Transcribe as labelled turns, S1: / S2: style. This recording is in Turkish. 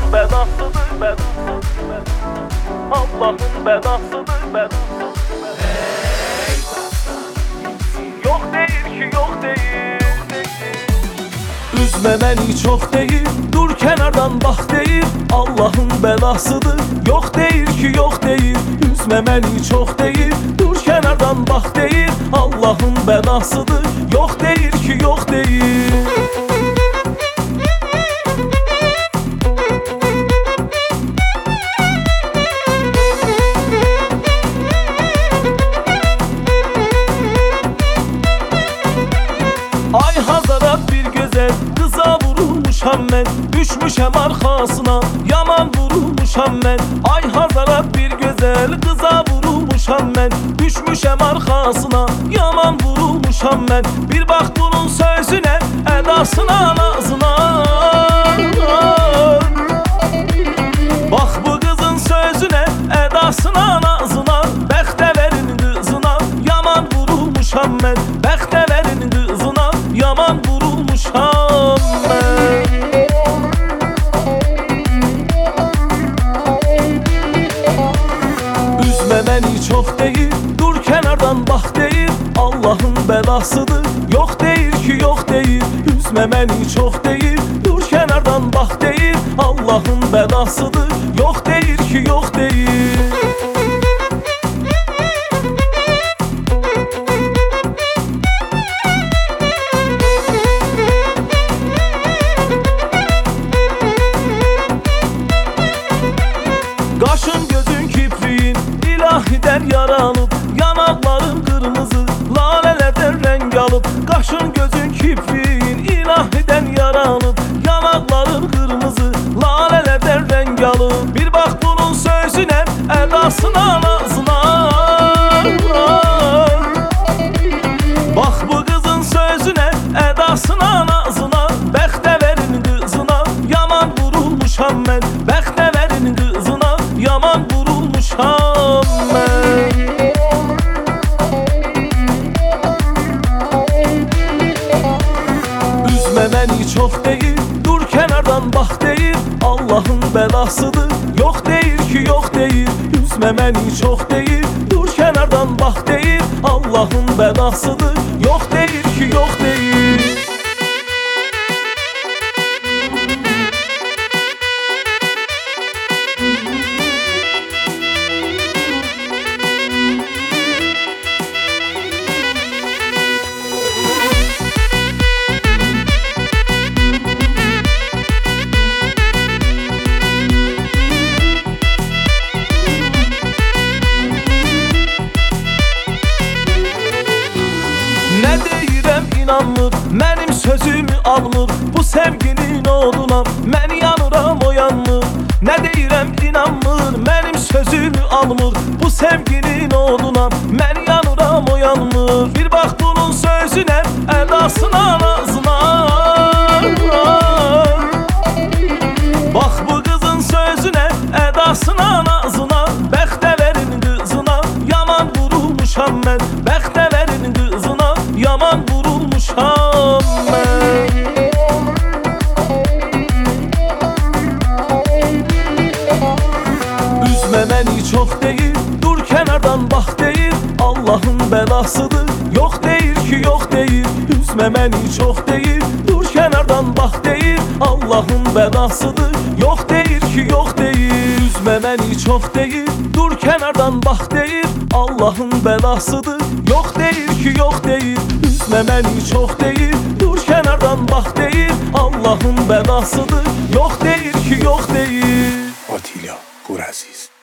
S1: Allah'ın belasıdır, Allah'ın belasıdır. Yok değil ki, yok değil.
S2: Üzme beni çok değil, dur kenardan bak değil. Allah'ın belasıdır, yok değil ki, yok değil. Üzme beni çok değil, dur kenardan bak değil. Allah'ın belasıdır, yok değil ki, yok değil. Ay Hazarat bir güzel kıza vurulmuşam ben, düşmüşem arkasına, yaman vurulmuşam ben. Ay Hazarat bir güzel kıza vurulmuşam ben, düşmüşem arkasına, yaman vurulmuşam ben. Bir bak bunun sözüne, edasına, nazına. Bak bu kızın sözüne, edasına, nazına. Bekteverin kızına, yaman vurulmuşam ben. Bekteverin kızına, yaman vurulmuşam ben. Üzme beni çok değil, dur kenardan bak değil. Allah'ın belasıdır, yok değil ki, yok değil. Üzme beni çok değil, dur kenardan bak değil. Allah'ın belasıdır, yok değil ki, yok değil. Kaşın gözün kipriğin ilahiden yaranıp, yanakların kırmızı lalelerden renk alıp. Kaşın gözün kipriğin ilahiden yaranıp, yanakların kırmızı lalelerden renk alıp. Bir bak bunun sözüne, edasına, nazına. Bak bu kızın sözüne, edasına, nazına. Bekteverin kızına, yaman vurulmuşam ben. Bekteverin kızına, yaman vurulmuşam ben. Üzme beni çok değil, dur kenardan bak değil. Allah'ın belasıdır, yok değil ki, yok değil. Üzme beni çok değil, dur kenardan bak değil. Allah'ın belasıdır, yok değil ki, yok değil. Ne deyirəm inanmır, mənim sözümü almır. Bu sevginin oduna mən yanıram, o yanmır. Ne deyirəm inanmır, mənim sözümü almır. Bu sevginin oduna mən yanıram, o yanmır. Bir bak bunun sözüne, edasına, nazına. Bak bu kızın sözüne, edasına, nazına. Bekteverin kızına, yaman vurulmuşam ben. Bekteverin kızına, yaman vurulmuşam ben. Üzme beni çok değil, dur kenardan bak değil. Allah'ın belasıdır, yok değil ki, yok değil. Üzme beni çok değil, dur kenardan bak değil. Allah'ın belasıdır, yok değil ki, yok değil. Üzme beni çok değil, dur kenardan bak değil. Allah'ın belasıdır, yok değil ki, yok değil. Üzme beni çok değil, dur kenardan bak değil. Allah'ın belasıdır, yok değil ki, yok değil.
S3: Atilla Kuraziz.